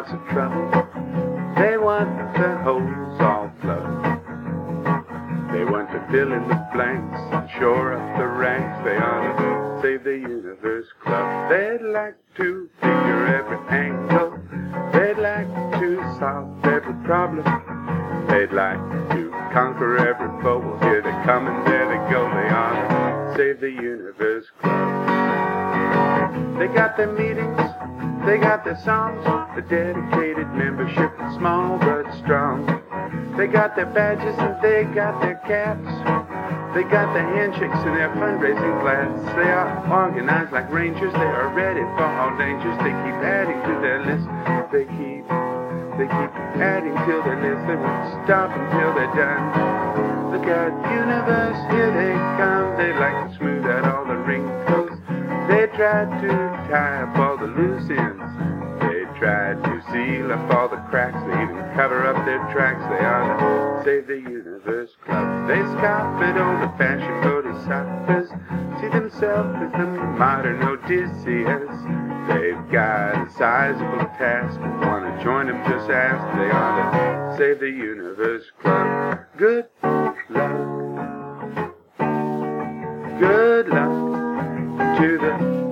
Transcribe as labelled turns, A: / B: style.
A: lots of trouble. They want the holes all plugged. They want to fill in the blanks and shore up the ranks. They ought to save the universe club. They'd like to figure every angle. They'd like to solve every problem. They'd like to conquer every foe. Well, here they come and there they go. They ought to save the universe club. They got their meetings, they got their songs, the dedicated membership, small but strong. They got their badges and they got their caps. They got their handshakes and their fundraising plans. They are organized like rangers, they are ready for all dangers. They keep adding to their list, they keep adding to their list. They won't stop until they're done. Look out, universe, here they come. They like to smooth out all the wrinkles. They tried to tie up all the loose ends. They tried to seal up all the cracks. They even cover up their tracks. They ought to save the universe club. They scoff at old-fashioned bodhisattvas, see themselves as the modern Odysseus. They've got a sizable task. Want to join them, just ask. They ought to save the universe club. Good luck. Good luck to the